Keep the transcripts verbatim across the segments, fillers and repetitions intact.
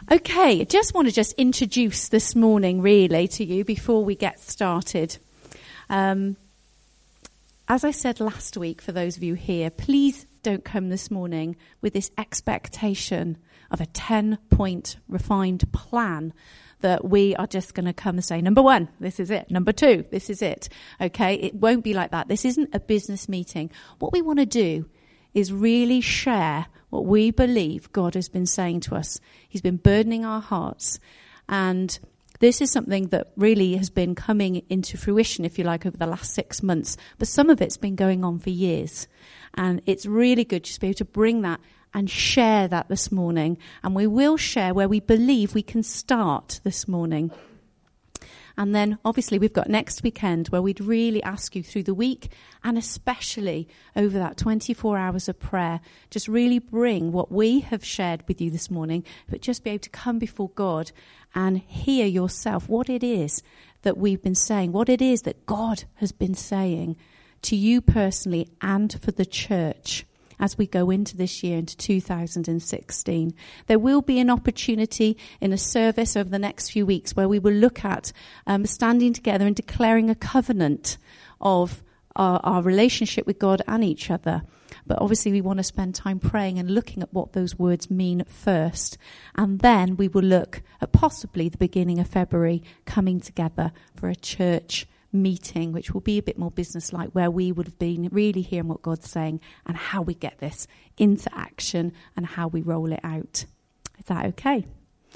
Okay, I just want to just introduce this morning really to you before we get started. Um, as I said last week, for those of you here, please don't come this morning with this expectation of a ten-point refined plan that we are just going to come and say, number one, this is it. Number two, this is it. Okay, it won't be like that. This isn't a business meeting. What we want to do is really share what we believe God has been saying to us. He's been burdening our hearts. And this is something that really has been coming into fruition, if you like, over the last six months. But some of it's been going on for years. And it's really good just to be able to bring that and share that this morning. And we will share where we believe we can start this morning. And then, obviously, we've got next weekend where we'd really ask you through the week and especially over that twenty-four hours of prayer, just really bring what we have shared with you this morning, but just be able to come before God and hear yourself what it is that we've been saying, what it is that God has been saying to you personally and for the church. As we go into this year, into two thousand sixteen. There will be an opportunity in a service over the next few weeks where we will look at um, standing together and declaring a covenant of our, our relationship with God and each other. But obviously we want to spend time praying and looking at what those words mean first. And then we will look at possibly the beginning of February coming together for a church meeting, which will be a bit more business-like, where we would have been really hearing what God's saying and how we get this into action and how we roll it out. Is that okay?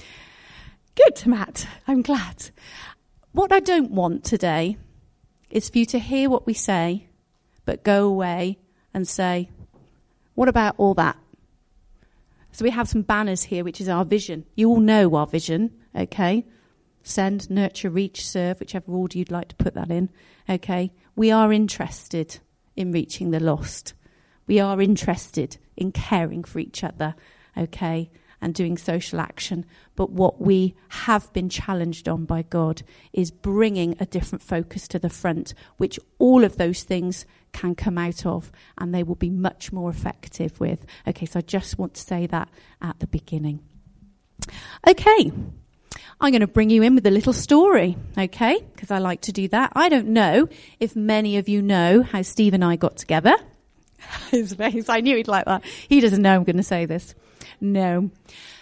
Good, Matt. I'm glad. What I don't want today is for you to hear what we say, but go away and say, what about all that? So we have some banners here, which is our vision. You all know our vision, okay? Send, nurture, reach, serve, whichever order you'd like to put that in. Okay, we are interested in reaching the lost. We are interested in caring for each other, okay, and doing social action. But what we have been challenged on by God is bringing a different focus to the front, which all of those things can come out of, and they will be much more effective with. Okay, so I just want to say that at the beginning. Okay. I'm going to bring you in with a little story, okay, because I like to do that. I don't know if many of you know how Steve and I got together. His face, I knew he'd like that. He doesn't know I'm going to say this. No.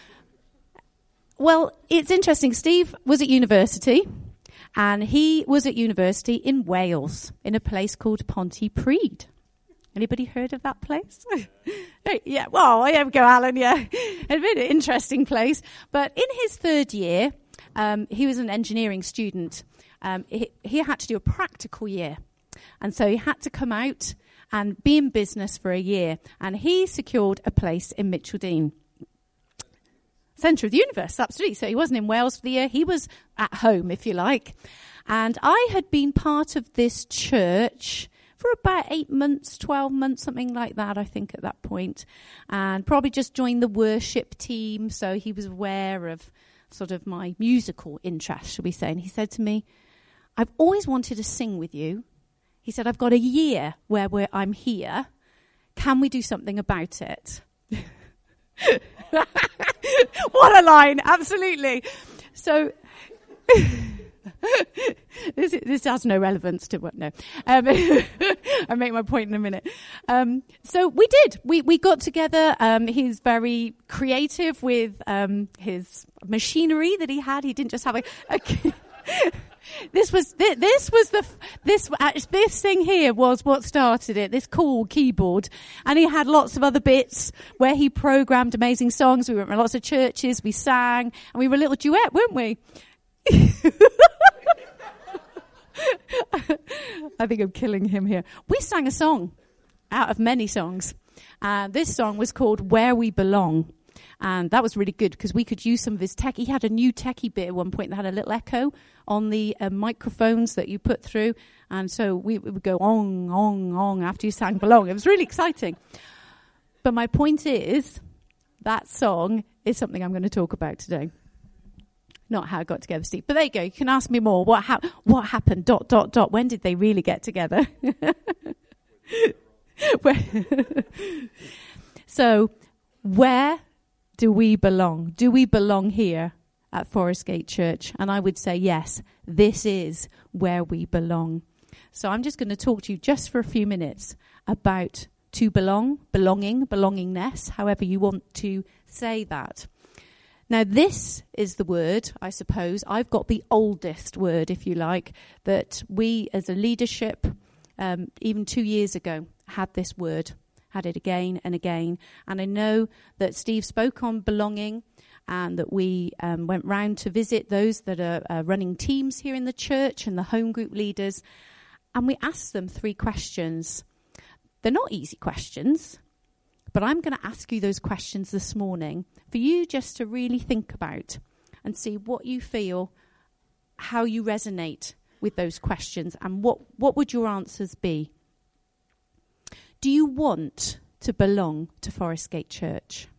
Well, it's interesting. Steve was at university, and he was at university in Wales, in a place called Pontypridd. Anybody heard of that place? Yeah, well, there we go, Alan, yeah. A bit an interesting place. But in his third year, um, he was an engineering student. Um, he, he had to do a practical year. And so he had to come out and be in business for a year. And he secured a place in Mitcheldean. Centre of the universe, absolutely. So he wasn't in Wales for the year. He was at home, if you like. And I had been part of this church for about eight months, twelve months, something like that, I think, at that point. And probably just joined the worship team, so he was aware of sort of my musical interest, shall we say. And he said to me, I've always wanted to sing with you. He said, I've got a year where we're, I'm here. Can we do something about it? What a line, absolutely. So... this this has no relevance to what no um, I'll make my point in a minute. Um, so we did we we got together. Um, he's very creative with um, his machinery that he had. He didn't just have a, a this was this, this was the this uh, this thing here was what started it, this cool keyboard, and he had lots of other bits where he programmed amazing songs. We went to lots of churches, we sang, and we were a little duet, weren't we? I think I'm killing him here. We sang a song out of many songs. Uh, this song was called Where We Belong. And that was really good because we could use some of his tech. He had a new techie bit at one point that had a little echo on the uh, microphones that you put through. And so we, we would go ong, ong, ong after you sang Belong. It was really exciting. But my point is that song is something I'm going to talk about today. Not how I got together, Steve. But there you go. You can ask me more. What, ha- what happened? Dot, dot, dot. When did they really get together? So, where do we belong? Do we belong here at Forest Gate Church? And I would say yes, this is where we belong. So I'm just going to talk to you just for a few minutes about to belong, belonging, belongingness, however you want to say that. Now, this is the word, I suppose. I've got the oldest word, if you like, that we as a leadership, um, even two years ago, had this word, had it again and again. And I know that Steve spoke on belonging and that we um, went round to visit those that are uh, running teams here in the church and the home group leaders. And we asked them three questions. They're not easy questions, but I'm going to ask you those questions this morning for you just to really think about and see what you feel, how you resonate with those questions, and what, what would your answers be? Do you want to belong to Forest Gate Church?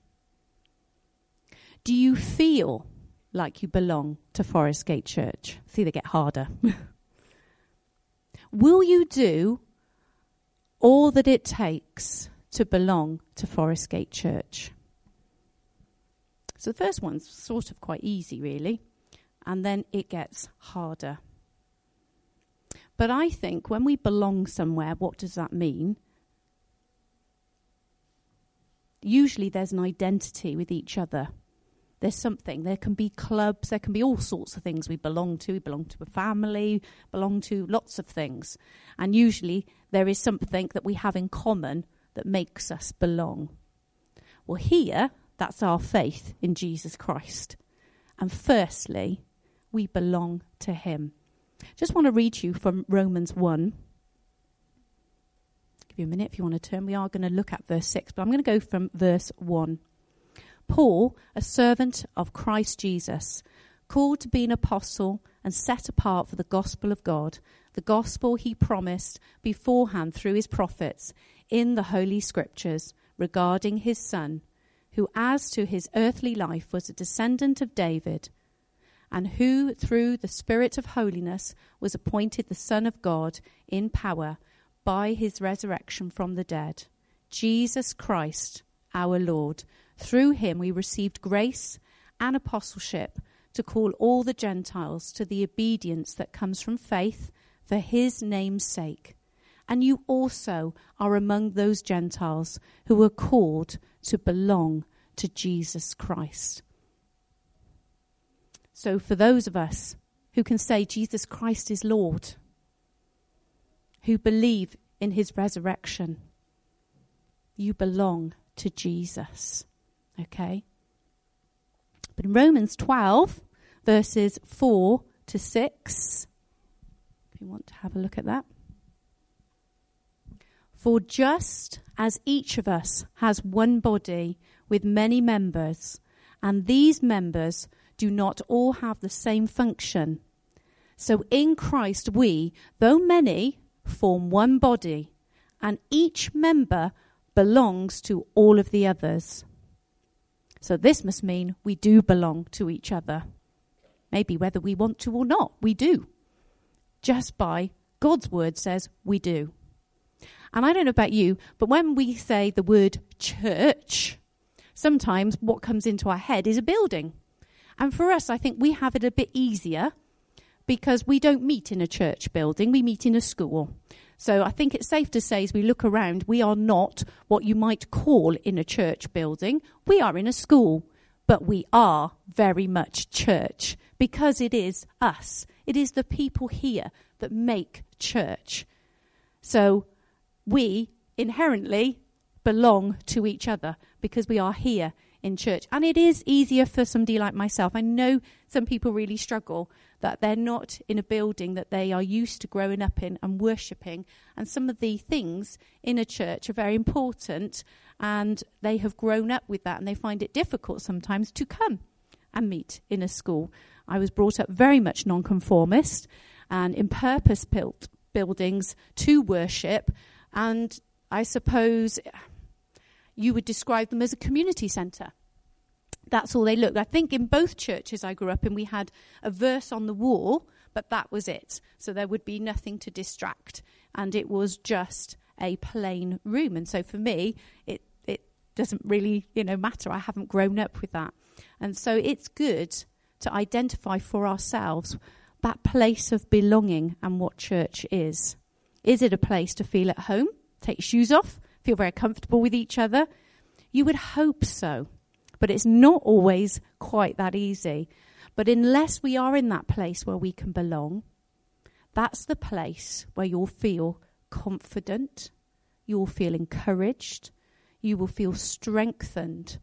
Do you feel like you belong to Forest Gate Church? See, they get harder. Will you do all that it takes to belong to Forest Gate Church? So the first one's sort of quite easy, really, and then it gets harder. But I think when we belong somewhere, what does that mean? Usually there's an identity with each other. There's something. There can be clubs. There can be all sorts of things we belong to. We belong to a family, belong to lots of things. And usually there is something that we have in common that makes us belong. Well, here, that's our faith in Jesus Christ. And firstly, we belong to him. Just want to read to you from Romans one. Give you a minute if you want to turn. We are going to look at verse six, but I'm going to go from verse one. Paul, a servant of Christ Jesus, called to be an apostle and set apart for the gospel of God, the gospel he promised beforehand through his prophets in the Holy Scriptures regarding his Son, who as to his earthly life was a descendant of David, and who through the Spirit of holiness was appointed the Son of God in power by his resurrection from the dead, Jesus Christ our Lord. Through him we received grace and apostleship to call all the Gentiles to the obedience that comes from faith for his name's sake. And you also are among those Gentiles who are called to belong to Jesus Christ. So for those of us who can say Jesus Christ is Lord, who believe in his resurrection, you belong to Jesus. Okay? But in Romans twelve, verses four to six, if you want to have a look at that. For just as each of us has one body with many members, and these members do not all have the same function, so in Christ we, though many, form one body, and each member belongs to all of the others. So this must mean we do belong to each other. Maybe whether we want to or not, we do. Just by God's word says we do. And I don't know about you, but when we say the word church, sometimes what comes into our head is a building. And for us, I think we have it a bit easier because we don't meet in a church building, we meet in a school. So I think it's safe to say as we look around, we are not what you might call in a church building. We are in a school, but we are very much church because it is us. It is the people here that make church. So we inherently belong to each other because we are here in church. And it is easier for somebody like myself. I know some people really struggle that they're not in a building that they are used to growing up in and worshipping. And some of the things in a church are very important and they have grown up with that and they find it difficult sometimes to come and meet in a school. I was brought up very much nonconformist and in purpose-built buildings to worship, and I suppose you would describe them as a community centre. That's all they looked. I think in both churches I grew up in, we had a verse on the wall, but that was it. So there would be nothing to distract, and it was just a plain room. And so for me, it, it doesn't really, you know, matter. I haven't grown up with that. And so it's good to identify for ourselves that place of belonging and what church is. Is it a place to feel at home, take your shoes off, feel very comfortable with each other? You would hope so, but it's not always quite that easy. But unless we are in that place where we can belong, that's the place where you'll feel confident, you'll feel encouraged, you will feel strengthened.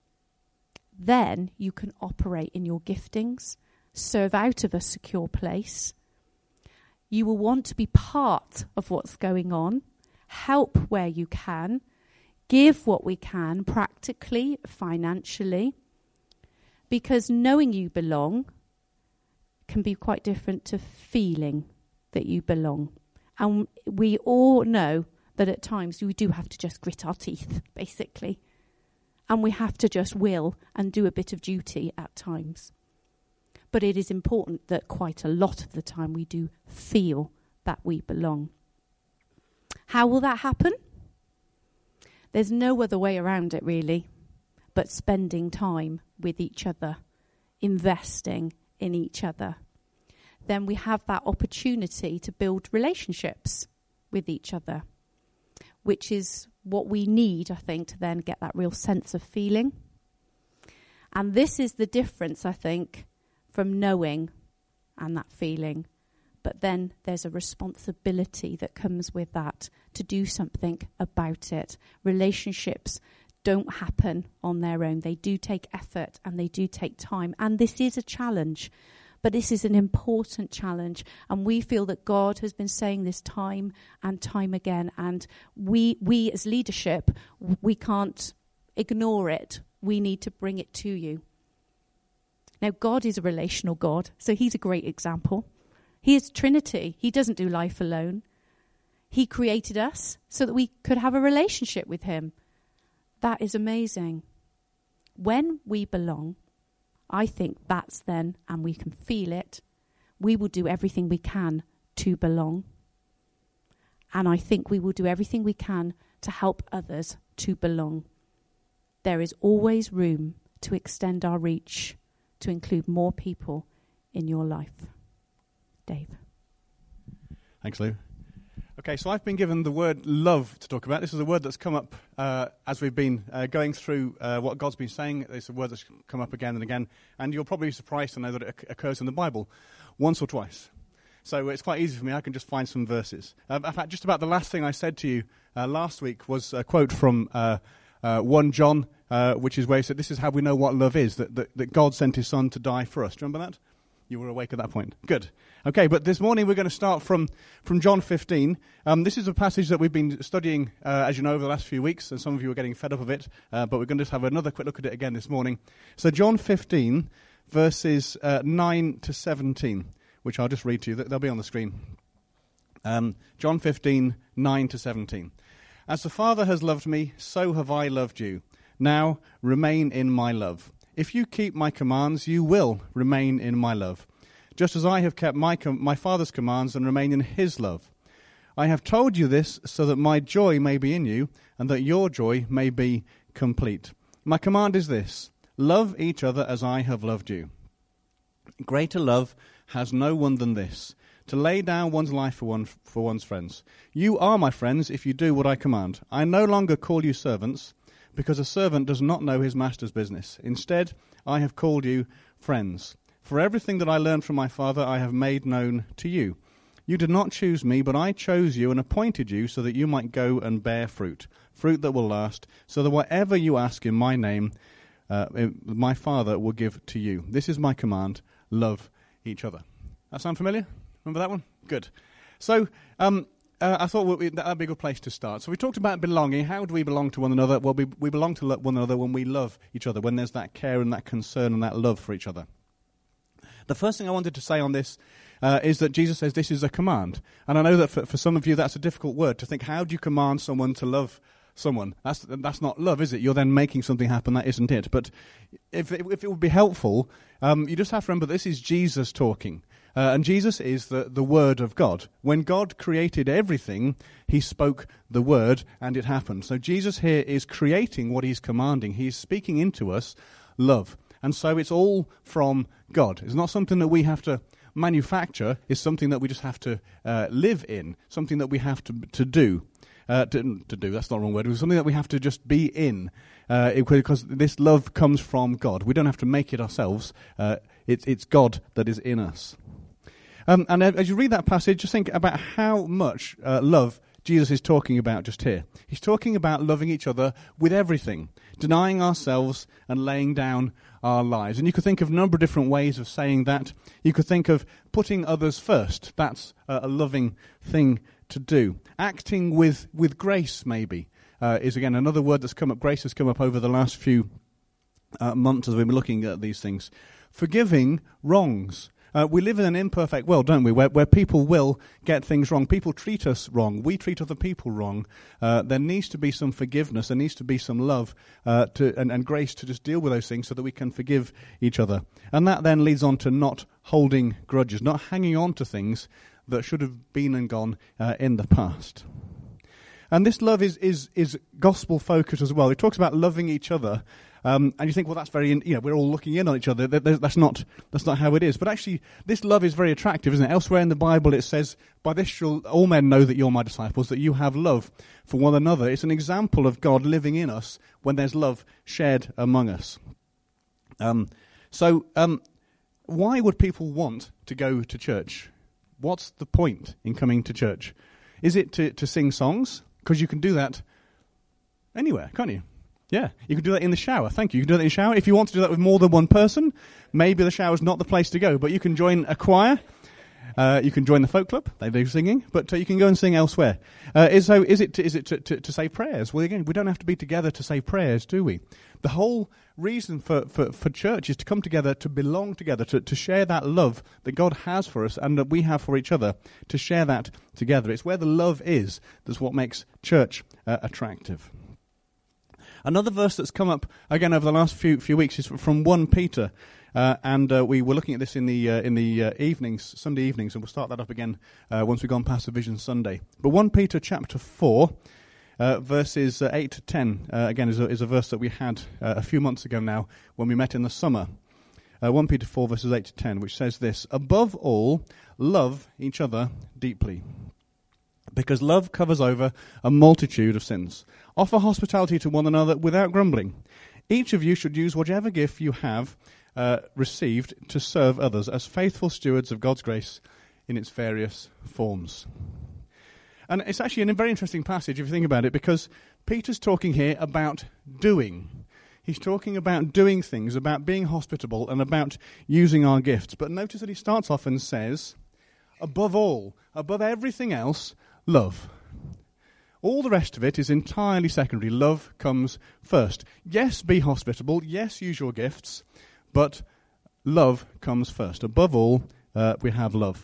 Then you can operate in your giftings, serve out of a secure place. You will want to be part of what's going on, help where you can, give what we can practically, financially, because knowing you belong can be quite different to feeling that you belong. And we all know that at times we do have to just grit our teeth, basically. And we have to just will and do a bit of duty at times. But it is important that quite a lot of the time we do feel that we belong. How will that happen? There's no other way around it, really, but spending time with each other, investing in each other. Then we have that opportunity to build relationships with each other, which is what we need, I think, to then get that real sense of feeling. And this is the difference, I think, from knowing and that feeling. But then there's a responsibility that comes with that to do something about it. Relationships don't happen on their own. They do take effort and they do take time. And this is a challenge. But this is an important challenge, and we feel that God has been saying this time and time again, and we we as leadership, we can't ignore it. We need to bring it to you. Now, God is a relational God, so he's a great example. He is Trinity. He doesn't do life alone. He created us so that we could have a relationship with him. That is amazing. When we belong, I think that's then, and we can feel it, we will do everything we can to belong. And I think we will do everything we can to help others to belong. There is always room to extend our reach, to include more people in your life. Dave. Thanks, Lou. Okay, so I've been given the word love to talk about. This is a word that's come up uh, as we've been uh, going through uh, what God's been saying. It's a word that's come up again and again, and you'll probably be surprised to know that it oc- occurs in the Bible once or twice. So it's quite easy for me. I can just find some verses. Uh, in fact, just about the last thing I said to you uh, last week was a quote from uh, uh, First John, uh, which is where he said, this is how we know what love is, that, that, that God sent his son to die for us. Do you remember that? You were awake at that point. Good. Okay, but this morning we're going to start from, from John fifteen. Um, this is a passage that we've been studying, uh, as you know, over the last few weeks, and some of you are getting fed up of it, uh, but we're going to just have another quick look at it again this morning. So John fifteen, verses uh, nine to seventeen, which I'll just read to you. They'll be on the screen. Um, John fifteen, nine to seventeen. As the Father has loved me, so have I loved you. Now remain in my love. If you keep my commands, you will remain in my love, just as I have kept my com- my Father's commands and remain in his love. I have told you this so that my joy may be in you and that your joy may be complete. My command is this: love each other as I have loved you. Greater love has no one than this, to lay down one's life for one for one's friends. You are my friends if you do what I command. I no longer call you servants, because a servant does not know his master's business. Instead, I have called you friends. For everything that I learned from my Father I have made known to you. You did not choose me, but I chose you and appointed you so that you might go and bear fruit, fruit that will last, so that whatever you ask in my name, uh, my Father will give to you. This is my command: love each other. That sound familiar? Remember that one? Good. So, um, Uh, I thought that would be a good place to start. So we talked about belonging. How do we belong to one another? Well, we, we belong to one another when we love each other, when there's that care and that concern and that love for each other. The first thing I wanted to say on this uh, is that Jesus says this is a command. And I know that for, for some of you that's a difficult word to think. How do you command someone to love someone? That's that's not love, is it? You're then making something happen. That isn't it. But if it, if it would be helpful, um, you just have to remember this is Jesus talking. Uh, and Jesus is the, the Word of God. When God created everything, he spoke the Word and it happened. So Jesus here is creating what he's commanding. He's speaking into us love. And so it's all from God. It's not something that we have to manufacture. It's something that we just have to uh, live in, something that we have to to do. Uh, to, to do, that's not the wrong word. It's something that we have to just be in, uh, it, because this love comes from God. We don't have to make it ourselves. Uh, it's, it's God that is in us. Um, and as you read that passage, just think about how much uh, love Jesus is talking about just here. He's talking about loving each other with everything, denying ourselves and laying down our lives. And you could think of a number of different ways of saying that. You could think of putting others first. That's uh, a loving thing to do. Acting with, with grace, maybe, uh, is again another word that's come up. Grace has come up over the last few uh, months as we've been looking at these things. Forgiving wrongs. Uh, we live in an imperfect world, don't we, where, where people will get things wrong. People treat us wrong. We treat other people wrong. Uh, there needs to be some forgiveness. There needs to be some love uh, to, and, and grace to just deal with those things so that we can forgive each other. And that then leads on to not holding grudges, not hanging on to things that should have been and gone uh, in the past. And this love is, is, is gospel-focused as well. It talks about loving each other. Um, and you think, well, that's very, you know, we're all looking in on each other. That's not, that's not how it is. But actually, this love is very attractive, isn't it? Elsewhere in the Bible, it says, by this shall all men know that you're my disciples, that you have love for one another. It's an example of God living in us when there's love shared among us. Um, so, um, why would people want to go to church? What's the point in coming to church? Is it to, to sing songs? Because you can do that anywhere, can't you? Yeah, you can do that in the shower. Thank you. You can do that in the shower. If you want to do that with more than one person, maybe the shower's not the place to go. But you can join a choir. Uh, you can join the folk club. They do singing. But uh, you can go and sing elsewhere. Uh, is, so is it, to, is it to, to, to say prayers? Well, again, we don't have to be together to say prayers, do we? The whole reason for, for, for church is to come together, to belong together, to, to share that love that God has for us and that we have for each other, to share that together. It's where the love is that's what makes church uh, attractive. Another verse that's come up again over the last few few weeks is from First Peter, uh, and uh, we were looking at this in the uh, in the uh, evenings, Sunday evenings, and we'll start that up again uh, once we've gone past the Vision Sunday. But First Peter chapter four, uh, verses uh, eight to ten, uh, again is a, is a verse that we had uh, a few months ago now when we met in the summer. Uh, First Peter four verses eight to ten, which says this: "Above all, love each other deeply, because love covers over a multitude of sins. Offer hospitality to one another without grumbling. Each of you should use whatever gift you have uh, received to serve others as faithful stewards of God's grace in its various forms." And it's actually a very interesting passage if you think about it, because Peter's talking here about doing. He's talking about doing things, about being hospitable, and about using our gifts. But notice that he starts off and says, above all, above everything else, love. All the rest of it is entirely secondary. Love comes first. Yes, be hospitable. Yes, use your gifts. But love comes first. Above all, uh, we have love.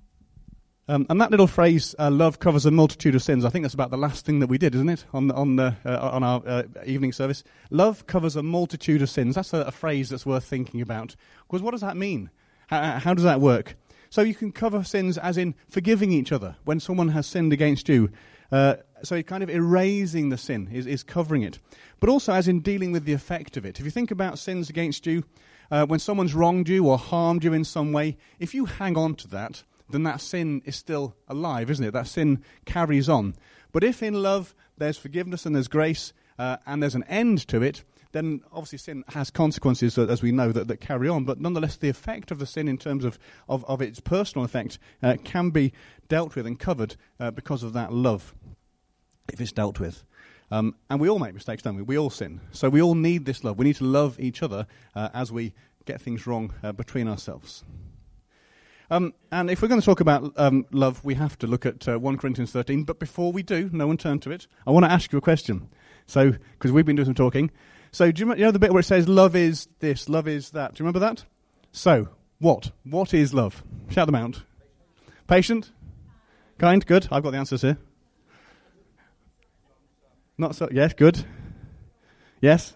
Um, and that little phrase, uh, love covers a multitude of sins, I think that's about the last thing that we did, isn't it, on, on, the, uh, on our uh, evening service. Love covers a multitude of sins. That's a, a phrase that's worth thinking about. Because what does that mean? How, how does that work? So you can cover sins as in forgiving each other when someone has sinned against you. Uh, so kind of erasing the sin is, is covering it. But also as in dealing with the effect of it. If you think about sins against you, uh, when someone's wronged you or harmed you in some way, if you hang on to that, then that sin is still alive, isn't it? That sin carries on. But if in love there's forgiveness and there's grace uh, and there's an end to it, then obviously sin has consequences, as we know, that, that carry on. But nonetheless, the effect of the sin in terms of, of, of its personal effect uh, can be dealt with and covered uh, because of that love, if it's dealt with. Um, and we all make mistakes, don't we? We all sin. So we all need this love. We need to love each other uh, as we get things wrong uh, between ourselves. Um, and if we're going to talk about um, love, we have to look at uh, First Corinthians thirteen. But before we do, no one turn to it, I want to ask you a question. So, because we've been doing some talking. So, do you, you know the bit where it says love is this, love is that? Do you remember that? So, what? What is love? Shout them out. Patient? Kind? Good. I've got the answers here. Not so. Yes, good. Yes.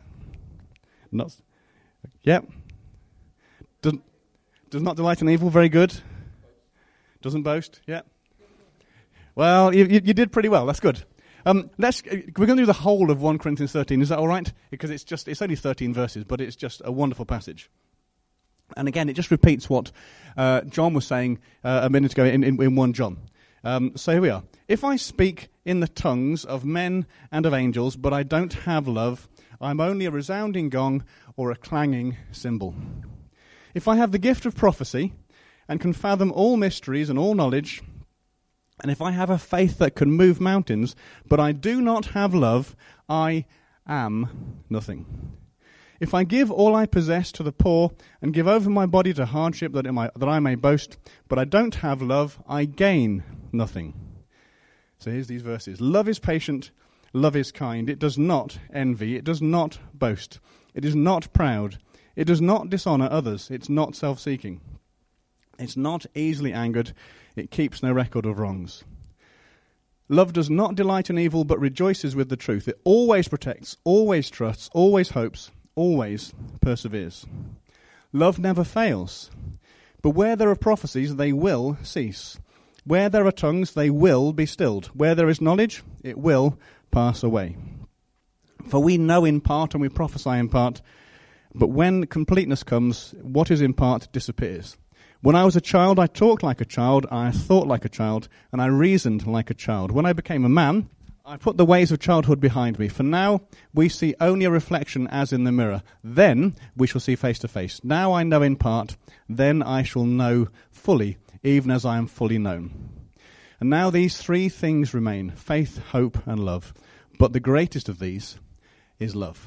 Not. Yep. Does, does not delight in evil. Very good. Doesn't boast, yeah. Well, you, you, you did pretty well. That's good. Um, let's, we're going to do the whole of First Corinthians thirteen. Is that all right? Because it's just it's only thirteen verses, but it's just a wonderful passage. And again, it just repeats what uh, John was saying uh, a minute ago in, in, in First John. Um, so here we are. If I speak in the tongues of men and of angels, but I don't have love, I'm only a resounding gong or a clanging cymbal. If I have the gift of prophecy and can fathom all mysteries and all knowledge, and if I have a faith that can move mountains, but I do not have love, I am nothing. If I give all I possess to the poor and give over my body to hardship that, it might, that I may boast, but I don't have love, I gain nothing. So here's these verses. Love is patient, love is kind. It does not envy, it does not boast. It is not proud. It does not dishonor others. It's not self-seeking. It's not easily angered. It keeps no record of wrongs. Love does not delight in evil, but rejoices with the truth. It always protects, always trusts, always hopes, always perseveres. Love never fails. But where there are prophecies, they will cease. Where there are tongues, they will be stilled. Where there is knowledge, it will pass away. For we know in part and we prophesy in part, but when completeness comes, what is in part disappears. When I was a child, I talked like a child, I thought like a child, and I reasoned like a child. When I became a man, I put the ways of childhood behind me. For now, we see only a reflection as in the mirror. Then we shall see face to face. Now I know in part, then I shall know fully, even as I am fully known. And now these three things remain, faith, hope, and love. But the greatest of these is love.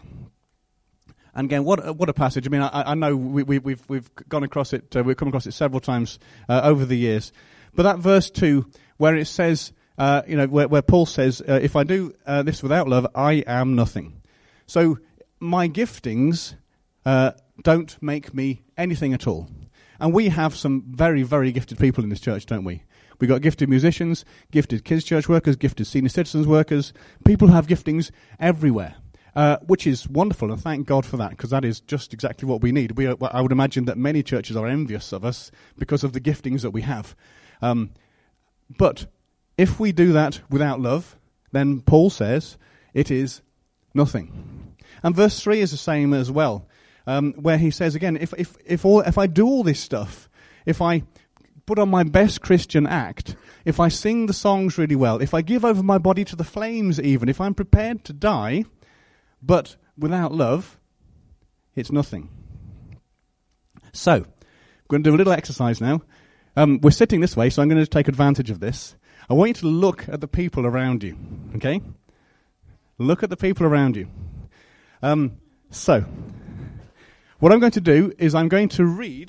And again, what a, what a passage. I mean, I, I know we, we, we've we've gone across it, uh, we've come across it several times uh, over the years. But that verse two, where it says, uh, you know, where, where Paul says, uh, if I do uh, this without love, I am nothing. So my giftings uh, don't make me anything at all. And we have some very, very gifted people in this church, don't we? We've got gifted musicians, gifted kids' church workers, gifted senior citizens workers. People have giftings everywhere. Uh, which is wonderful, and thank God for that, because that is just exactly what we need. We are, I would imagine that many churches are envious of us because of the giftings that we have. Um, but if we do that without love, then Paul says it is nothing. And verse three is the same as well, um, where he says again, if if if all if I do all this stuff, if I put on my best Christian act, if I sing the songs really well, if I give over my body to the flames even, if I'm prepared to die, but without love, it's nothing. So, we're going to do a little exercise now. Um, we're sitting this way, so I'm going to take advantage of this. I want you to look at the people around you, okay? Look at the people around you. Um, so, what I'm going to do is I'm going to read...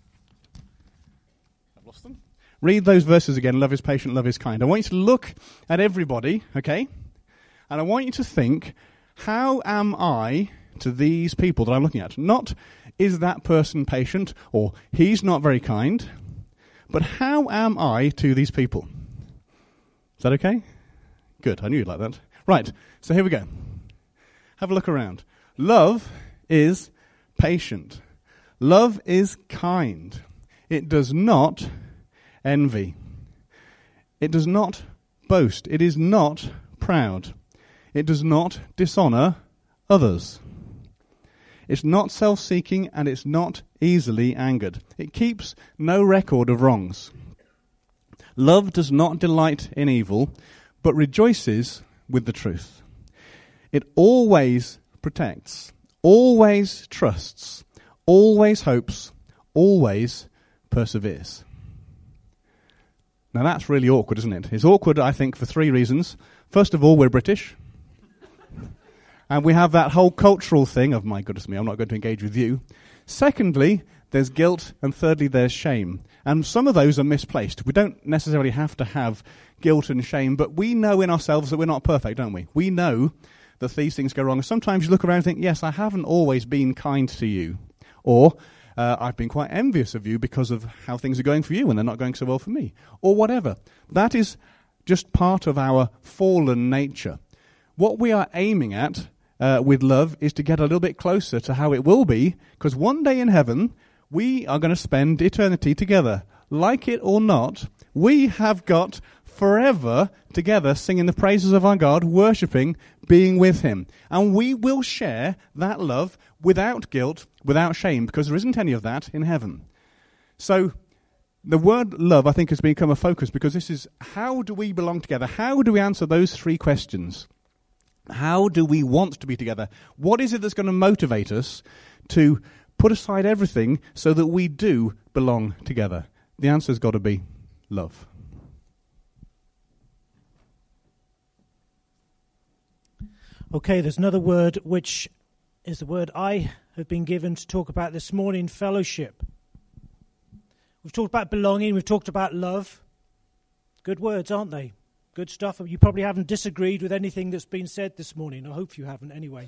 I've lost them. Read those verses again. Love is patient, love is kind. I want you to look at everybody, okay? And I want you to think... How am I to these people that I'm looking at? Not, is that person patient, or he's not very kind, but how am I to these people? Is that okay? Good, I knew you'd like that. Right, so here we go. Have a look around. Love is patient. Love is kind. It does not envy. It does not boast. It is not proud. It does not dishonor others. It's not self-seeking, and it's not easily angered. It keeps no record of wrongs. Love does not delight in evil, but rejoices with the truth. It always protects, always trusts, always hopes, always perseveres. Now that's really awkward, isn't it? It's awkward, I think, for three reasons. First of all, we're British. And we have that whole cultural thing of, my goodness me, I'm not going to engage with you. Secondly, there's guilt, and thirdly, there's shame. And some of those are misplaced. We don't necessarily have to have guilt and shame, but we know in ourselves that we're not perfect, don't we? We know that these things go wrong. And sometimes you look around and think, yes, I haven't always been kind to you. Or, uh, I've been quite envious of you because of how things are going for you and they're not going so well for me. Or whatever. That is just part of our fallen nature. What we are aiming at Uh, with love is to get a little bit closer to how it will be, because one day in heaven we are going to spend eternity together. Like it or not, we have got forever together singing the praises of our God, worshipping, being with him. And we will share that love without guilt, without shame, because there isn't any of that in heaven. So the word love, I think, has become a focus because this is how do we belong together? How do we answer those three questions? How do we want to be together? What is it that's going to motivate us to put aside everything so that we do belong together? The answer's got to be love. Okay, there's another word which is the word I have been given to talk about this morning, fellowship. We've talked about belonging, we've talked about love. Good words, aren't they? Good stuff. You probably haven't disagreed with anything that's been said this morning. I hope you haven't anyway.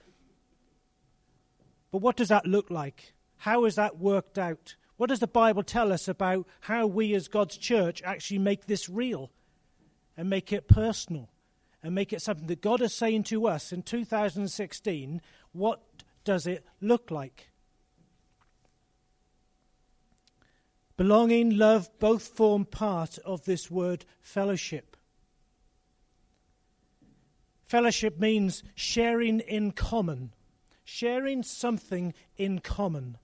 But what does that look like? How is that worked out? What does the Bible tell us about how we as God's church actually make this real and make it personal and make it something that God is saying to us in two thousand sixteen? What does it look like? Belonging, love, both form part of this word fellowship. Fellowship means sharing in common, sharing something in common.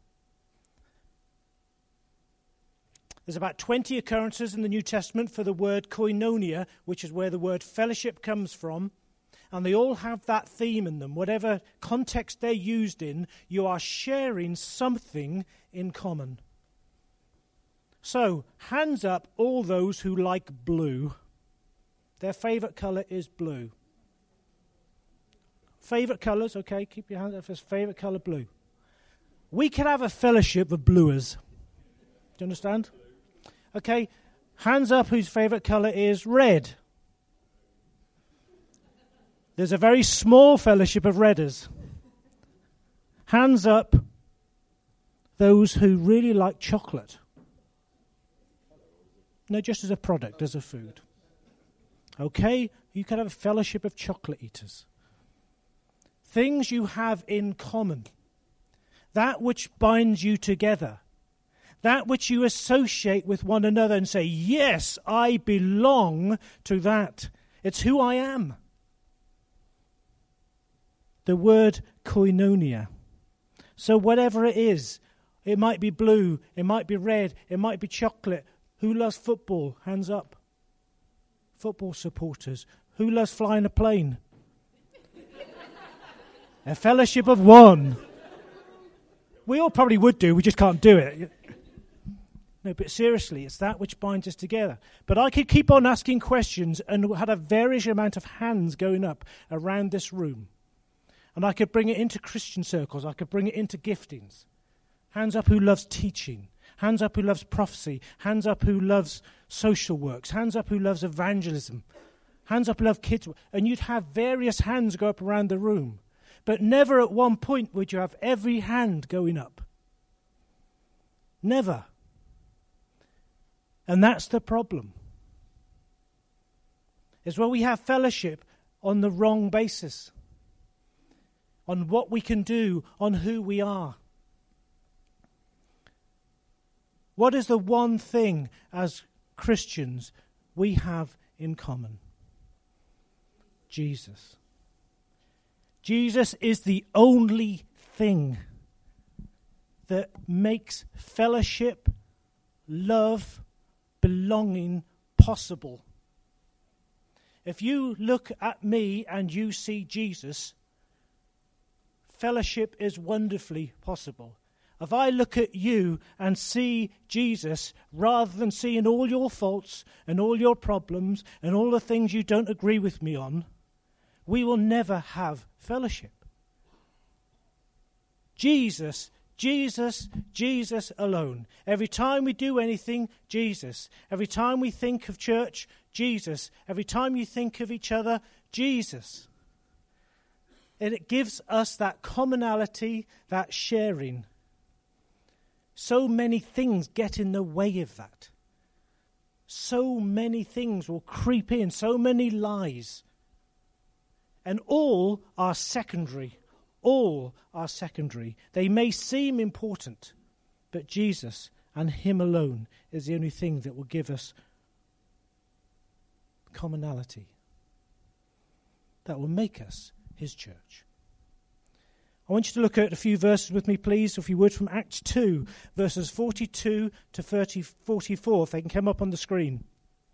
There's about twenty occurrences in the New Testament for the word koinonia, which is where the word fellowship comes from, and they all have that theme in them. Whatever context they're used in, you are sharing something in common. So, hands up all those who like blue. Their favourite colour is blue. Favourite colours, okay, keep your hands up for favourite colour, blue. We can have a fellowship of bluers. Do you understand? Okay, hands up whose favourite colour is red. There's a very small fellowship of redders. Hands up those who really like chocolate. No, just as a product, as a food. Okay, you can have a fellowship of chocolate eaters. Things you have in common. That which binds you together. That which you associate with one another and say, yes, I belong to that. It's who I am. The word koinonia. So whatever it is, it might be blue, it might be red, it might be chocolate. Who loves football? Hands up. Football supporters. Who loves flying a plane? A fellowship of one. We all probably would do, we just can't do it. No, but seriously, it's that which binds us together. But I could keep on asking questions and had a various amount of hands going up around this room. And I could bring it into Christian circles. I could bring it into giftings. Hands up who loves teaching. Hands up who loves prophecy. Hands up who loves social works. Hands up who loves evangelism. Hands up who love kids. And you'd have various hands go up around the room. But never at one point would you have every hand going up. Never. And that's the problem. Is where we have fellowship on the wrong basis. On what we can do, on who we are. What is the one thing as Christians we have in common? Jesus. Jesus is the only thing that makes fellowship, love, belonging possible. If you look at me and you see Jesus, fellowship is wonderfully possible. If I look at you and see Jesus, rather than seeing all your faults and all your problems and all the things you don't agree with me on, we will never have fellowship. Jesus, Jesus, Jesus alone. Every time we do anything, Jesus. Every time we think of church, Jesus. Every time you think of each other, Jesus. And it gives us that commonality, that sharing. So many things get in the way of that. So many things will creep in, so many lies. And all are secondary. All are secondary. They may seem important, but Jesus and Him alone is the only thing that will give us commonality that will make us his church. I want you to look at a few verses with me, please, if you would, from Acts two, verses forty-two to thirty, forty-four, if they can come up on the screen.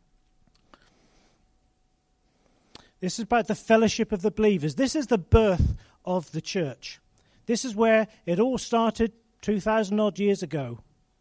This is about the fellowship of the believers. This is the birth of the church. This is where it all started two thousand odd years ago.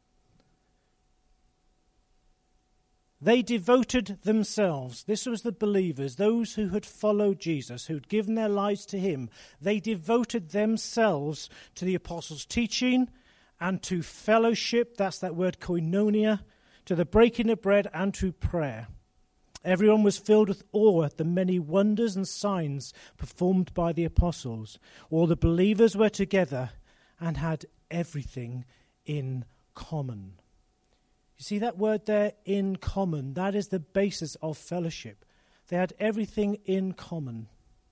They devoted themselves. This was the believers, those who had followed Jesus, who'd given their lives to him. They devoted themselves to the apostles' teaching and to fellowship, that's that word koinonia, to the breaking of bread and to prayer. Everyone was filled with awe at the many wonders and signs performed by the apostles. All the believers were together and had everything in common. You see that word there, in common? That is the basis of fellowship. They had everything in common.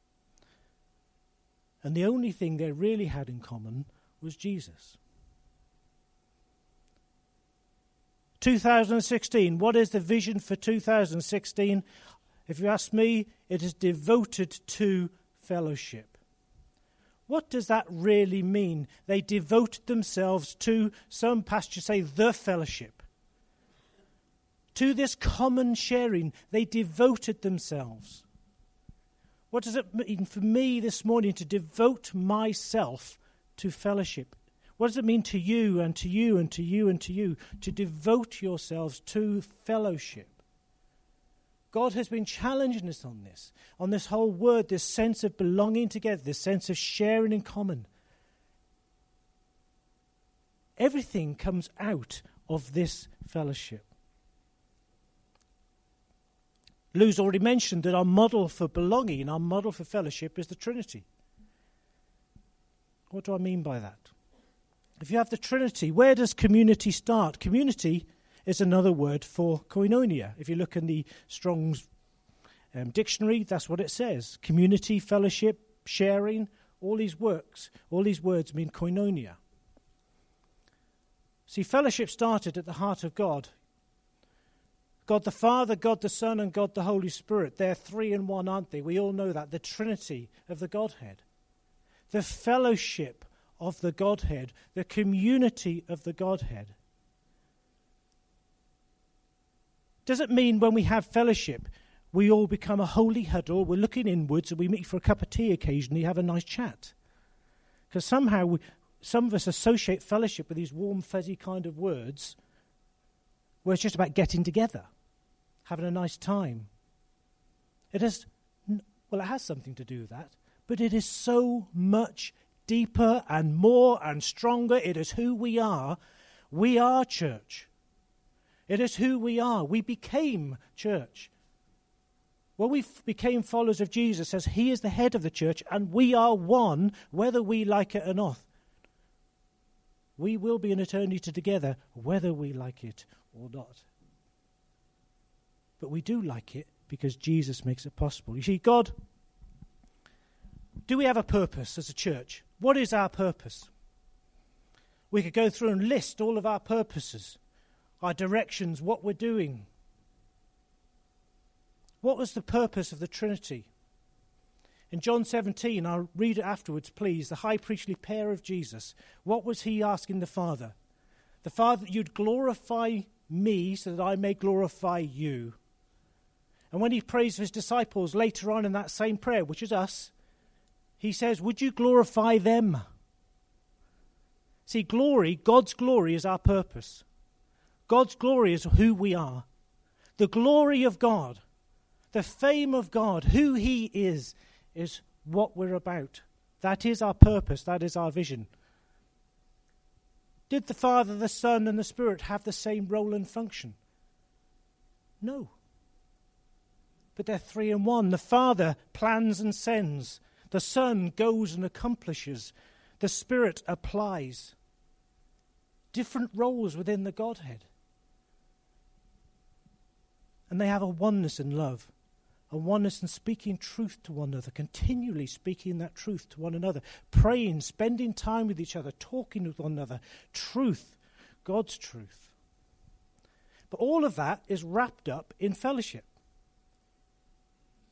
And the only thing they really had in common was Jesus. two thousand sixteen, what is the vision for two thousand sixteen? If you ask me, it is devoted to fellowship. What does that really mean? They devoted themselves to, some pastors say, the fellowship. To this common sharing, they devoted themselves. What does it mean for me this morning to devote myself to fellowship? What does it mean to you and to you and to you and to you to devote yourselves to fellowship? God has been challenging us on this, on this whole word, this sense of belonging together, this sense of sharing in common. Everything comes out of this fellowship. Lou's already mentioned that our model for belonging, our model for fellowship is the Trinity. What do I mean by that? If you have the Trinity, where does community start? Community is another word for koinonia. If you look in the Strong's um, dictionary, that's what it says. Community, fellowship, sharing, all these works, all these words mean koinonia. See, fellowship started at the heart of God. God the Father, God the Son, and God the Holy Spirit. They're three in one, aren't they? We all know that. The Trinity of the Godhead. The fellowship of the Godhead. The community of the Godhead. Does it mean when we have fellowship, we all become a holy huddle, we're looking inwards, and we meet for a cup of tea occasionally, have a nice chat? Because somehow we, some of us associate fellowship with these warm, fuzzy kind of words, where it's just about getting together, having a nice time. It is, well, it has something to do with that, but it is so much deeper and more and stronger. It is who we are. We are church. It is who we are. We became church. When we f- became followers of Jesus, as he is the head of the church, and we are one, whether we like it or not. We will be in eternity together, whether we like it or not. But we do like it because Jesus makes it possible. You see, God, do we have a purpose as a church? What is our purpose? We could go through and list all of our purposes, our directions, what we're doing. What was the purpose of the Trinity? In John seventeen, I'll read it afterwards, please, the high priestly pair of Jesus. What was he asking the Father? The Father, that you'd glorify me so that I may glorify you. And when he prays for his disciples later on in that same prayer, which is us, he says, would you glorify them? See, glory, God's glory is our purpose. God's glory is who we are. The glory of God, the fame of God, who he is, is what we're about. That is our purpose. That is our vision. Did the Father, the Son, and the Spirit have the same role and function? No. But they're three in one. The Father plans and sends. The Son goes and accomplishes. The Spirit applies. Different roles within the Godhead. And they have a oneness in love. A oneness in speaking truth to one another, continually speaking that truth to one another, praying, spending time with each other, talking with one another, truth, God's truth. But all of that is wrapped up in fellowship.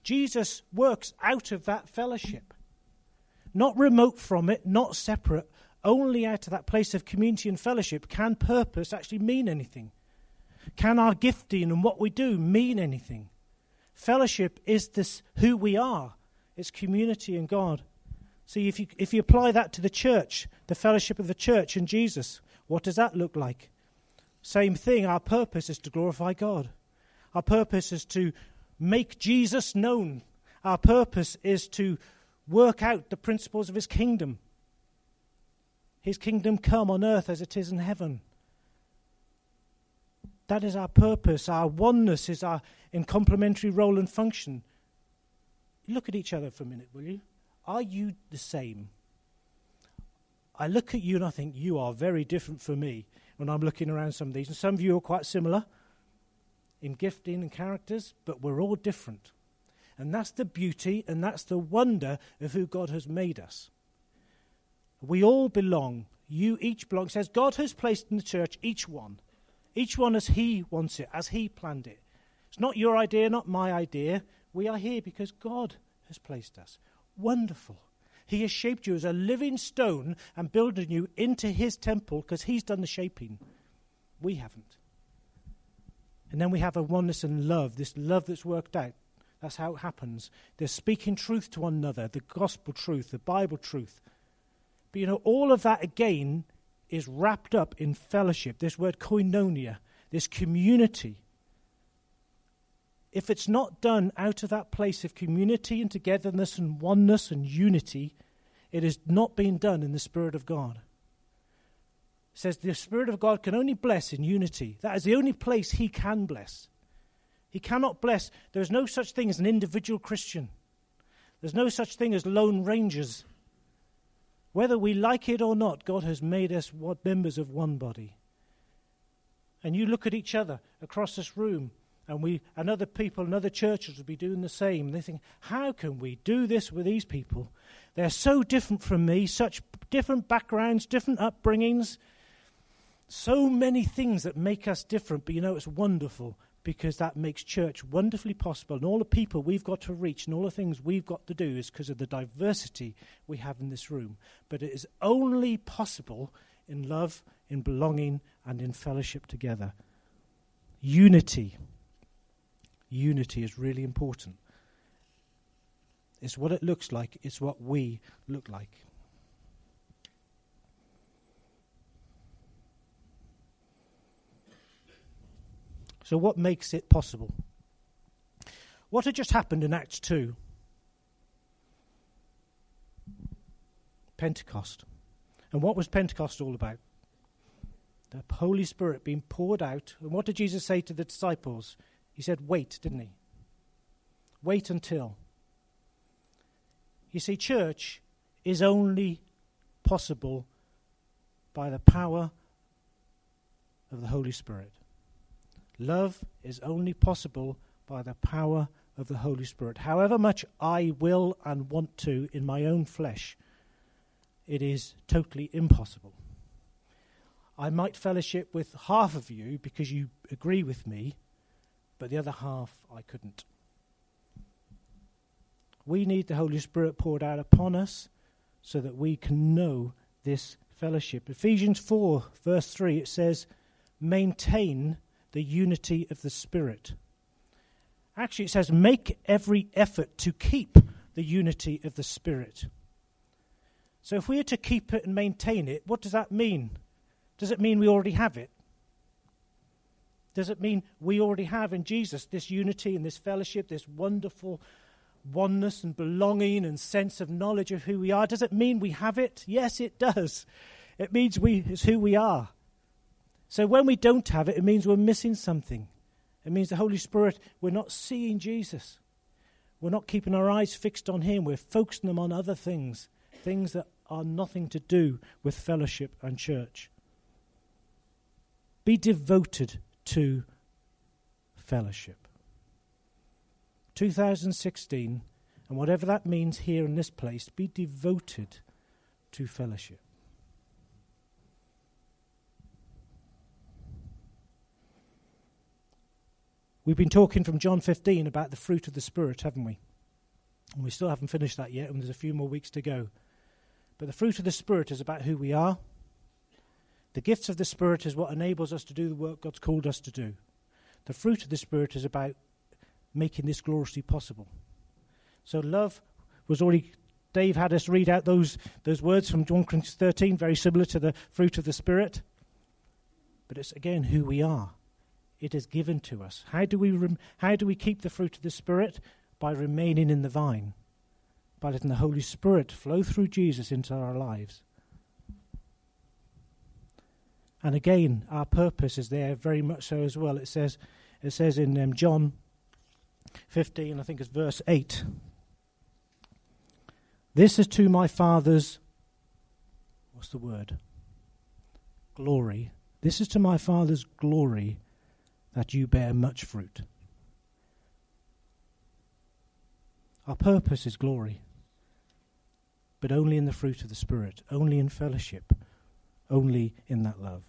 Jesus works out of that fellowship. Not remote from it, not separate, only out of that place of community and fellowship can purpose actually mean anything. Can our gifting and what we do mean anything? Fellowship is this who we are. It's community in God. See, if you if you apply that to the church, the fellowship of the church and Jesus, what does that look like? Same thing, our purpose is to glorify God. Our purpose is to make Jesus known. Our purpose is to work out the principles of his kingdom. His kingdom come on earth as it is in heaven. That is our purpose. Our oneness is our in complementary role and function. Look at each other for a minute, will you? Are you the same? I look at you and I think you are very different from me when I'm looking around some of these. And some of you are quite similar in gifting and characters, but we're all different. And that's the beauty and that's the wonder of who God has made us. We all belong. You each belong. It says God has placed in the church each one. Each one as he wants it, as he planned it. It's not your idea, not my idea. We are here because God has placed us. Wonderful. He has shaped you as a living stone and building you into his temple because he's done the shaping. We haven't. And then we have a oneness and love, this love that's worked out. That's how it happens. They're speaking truth to one another, the gospel truth, the Bible truth. But you know, all of that again is wrapped up in fellowship, this word koinonia, this community. If it's not done out of that place of community and togetherness and oneness and unity, it is not being done in the Spirit of God. It says the Spirit of God can only bless in unity. That is the only place he can bless. He cannot bless. There is no such thing as an individual Christian. There's no such thing as lone rangers. Whether we like it or not, God has made us members of one body. And you look at each other across this room, and we and other people and other churches will be doing the same. They think, how can we do this with these people? They're so different from me, such different backgrounds, different upbringings, so many things that make us different. But you know, it's wonderful because that makes church wonderfully possible. And all the people we've got to reach and all the things we've got to do is because of the diversity we have in this room. But it is only possible in love, in belonging, and in fellowship together. Unity. Unity is really important. It's what it looks like. It's what we look like. So what makes it possible? What had just happened in Acts two? Pentecost. And what was Pentecost all about? The Holy Spirit being poured out. And what did Jesus say to the disciples? He said, wait, didn't he? Wait until. You see, church is only possible by the power of the Holy Spirit. Love is only possible by the power of the Holy Spirit. However much I will and want to in my own flesh, it is totally impossible. I might fellowship with half of you because you agree with me, but the other half I couldn't. We need the Holy Spirit poured out upon us so that we can know this fellowship. Ephesians four, verse three, it says, maintain the unity of the Spirit. Actually, it says, make every effort to keep the unity of the Spirit. So if we are to keep it and maintain it, what does that mean? Does it mean we already have it? Does it mean we already have in Jesus this unity and this fellowship, this wonderful oneness and belonging and sense of knowledge of who we are? Does it mean we have it? Yes, it does. It means we it's who we are. So when we don't have it, it means we're missing something. It means the Holy Spirit, we're not seeing Jesus. We're not keeping our eyes fixed on him. We're focusing them on other things, things that are nothing to do with fellowship and church. Be devoted to fellowship. two thousand sixteen, and whatever that means here in this place, be devoted to fellowship. We've been talking from John fifteen about the fruit of the Spirit, haven't we? And we still haven't finished that yet, and there's a few more weeks to go. But the fruit of the Spirit is about who we are. The gifts of the Spirit is what enables us to do the work God's called us to do. The fruit of the Spirit is about making this gloriously possible. So love was already, Dave had us read out those, those words from First Corinthians thirteen, very similar to the fruit of the Spirit. But it's, again, who we are. It is given to us. How do we rem- how do we keep the fruit of the Spirit? By remaining in the vine. By letting the Holy Spirit flow through Jesus into our lives. And again, our purpose is there very much so as well. It says, it says in um, John fifteen, I think it's verse eight. This is to my Father's, what's the word? Glory. This is to my Father's glory that you bear much fruit. Our purpose is glory, but only in the fruit of the Spirit, only in fellowship, only in that love.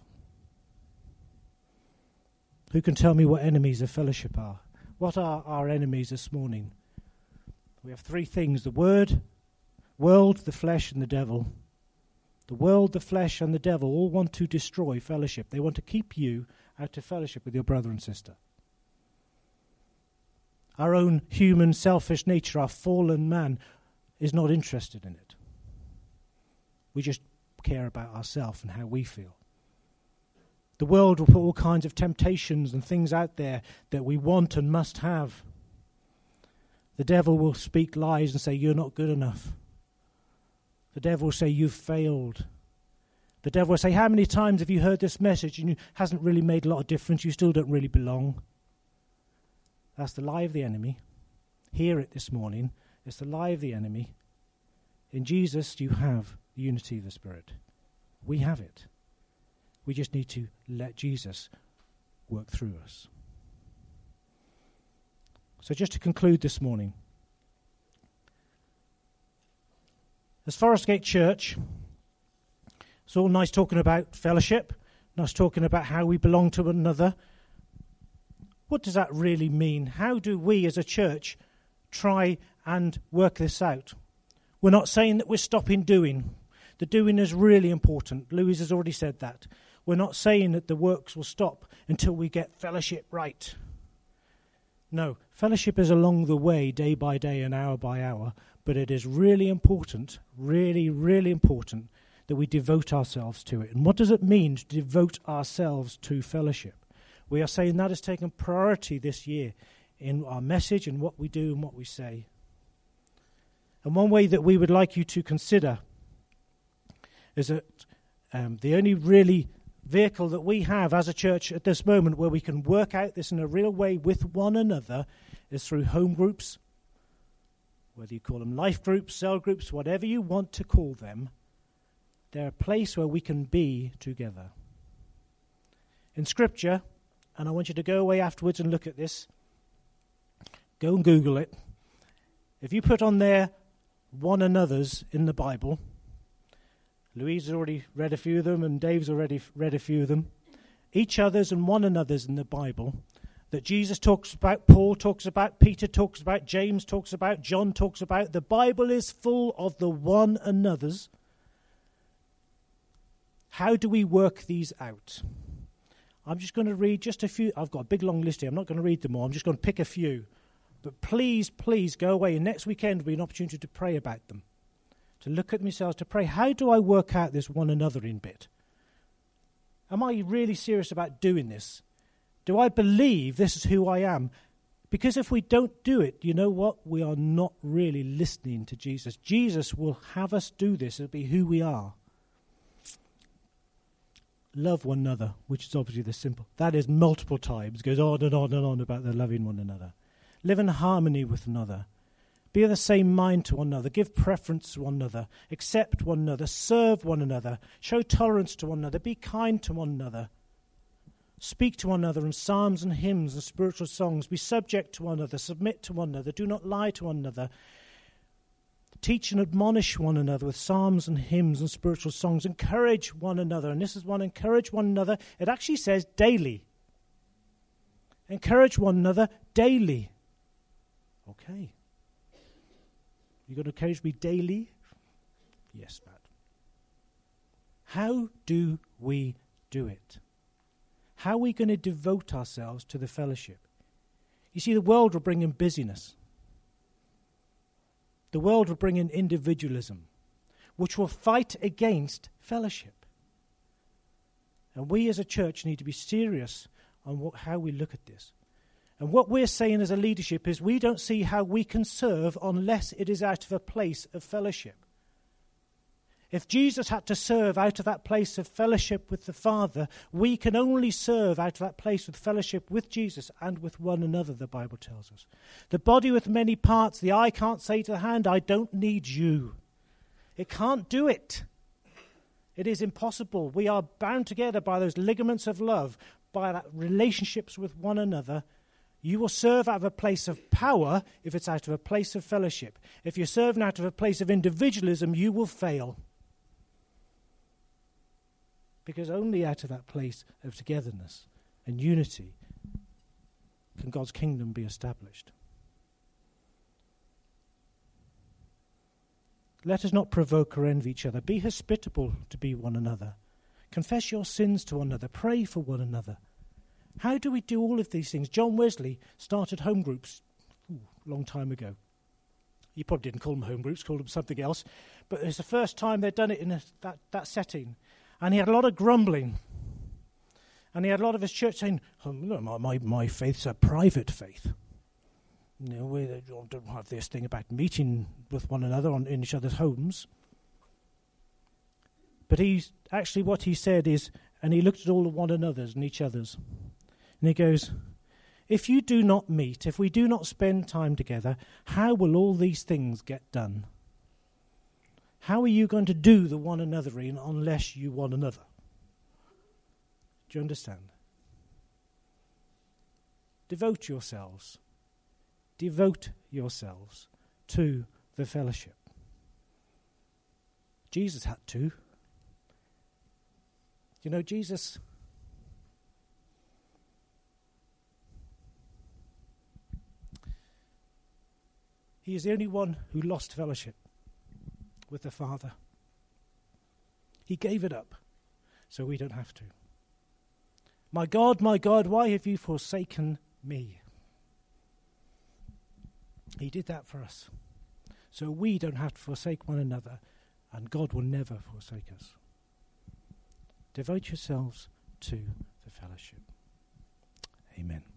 Who can tell me what enemies of fellowship are? What are our enemies this morning? We have three things: the word, world, the flesh, and the devil. The world, the flesh, and the devil all want to destroy fellowship. They want to keep you out of fellowship with your brother and sister. Our own human, selfish nature, our fallen man, is not interested in it. We just care about ourselves and how we feel. The world will put all kinds of temptations and things out there that we want and must have. The devil will speak lies and say, you're not good enough. The devil will say, you've failed. The devil will say, how many times have you heard this message and it hasn't really made a lot of difference, you still don't really belong. That's the lie of the enemy. Hear it this morning. It's the lie of the enemy. In Jesus, you have the unity of the Spirit. We have it. We just need to let Jesus work through us. So just to conclude this morning, as Forest Gate Church, it's all nice talking about fellowship, nice talking about how we belong to one another. What does that really mean? How do we as a church try and work this out? We're not saying that we're stopping doing. The doing is really important. Louise has already said that. We're not saying that the works will stop until we get fellowship right. No, fellowship is along the way, day by day and hour by hour, but it is really important, really, really important that we devote ourselves to it. And what does it mean to devote ourselves to fellowship? We are saying that has taken priority this year in our message and what we do and what we say. And one way that we would like you to consider is that um, the only really vehicle that we have as a church at this moment where we can work out this in a real way with one another is through home groups, whether you call them life groups, cell groups, whatever you want to call them. They're a place where we can be together. In Scripture, and I want you to go away afterwards and look at this, go and Google it. If you put on there one another's in the Bible, Louise has already read a few of them and Dave's already read a few of them. Each other's and one another's in the Bible that Jesus talks about, Paul talks about, Peter talks about, James talks about, John talks about. The Bible is full of the one another's. How do we work these out? I'm just going to read just a few. I've got a big long list here. I'm not going to read them all. I'm just going to pick a few. But please, please go away. And next weekend will be an opportunity to pray about them. To look at themselves, to pray. How do I work out this one another in bit? Am I really serious about doing this? Do I believe this is who I am? Because if we don't do it, you know what? We are not really listening to Jesus. Jesus will have us do this. It'll be who we are. Love one another, which is obviously the simple. That is multiple times. Goes on and on and on about the loving one another. Live in harmony with another. Be of the same mind to one another. Give preference to one another. Accept one another. Serve one another. Show tolerance to one another. Be kind to one another. Speak to one another in psalms and hymns and spiritual songs. Be subject to one another. Submit to one another. Do not lie to one another. Teach and admonish one another with psalms and hymns and spiritual songs. Encourage one another. And this is one, encourage one another. It actually says daily. Encourage one another daily. Okay. You're going to encourage me daily? Yes, Matt. How do we do it? How are we going to devote ourselves to the fellowship? You see, the world will bring in busyness. The world will bring in individualism, which will fight against fellowship. And we as a church need to be serious on what, how we look at this. And what we're saying as a leadership is we don't see how we can serve unless it is out of a place of fellowship. If Jesus had to serve out of that place of fellowship with the Father, we can only serve out of that place of fellowship with Jesus and with one another, the Bible tells us. The body with many parts, the eye can't say to the hand, I don't need you. It can't do it. It is impossible. We are bound together by those ligaments of love, by that relationships with one another. You will serve out of a place of power if it's out of a place of fellowship. If you're serving out of a place of individualism, you will fail. Because only out of that place of togetherness and unity can God's kingdom be established. Let us not provoke or envy each other. Be hospitable to be one another. Confess your sins to one another. Pray for one another. How do we do all of these things? John Wesley started home groups ooh, a long time ago. You probably didn't call them home groups, called them something else. But it's the first time they'd done it in a, that, that setting. And he had a lot of grumbling. And he had a lot of his church saying, oh, no, my, my, my faith's a private faith. You know, we don't have this thing about meeting with one another on, in each other's homes. But he's actually what he said is, and he looked at all of one another's and each other's. And he goes, if you do not meet, if we do not spend time together, how will all these things get done? How are you going to do the one anothering unless you one another? Do you understand? Devote yourselves. Devote yourselves to the fellowship. Jesus had to. You know, Jesus... He is the only one who lost fellowship with the Father. He gave it up so we don't have to. My God, my God, why have you forsaken me? He did that for us so we don't have to forsake one another, and God will never forsake us. Devote yourselves to the fellowship. Amen.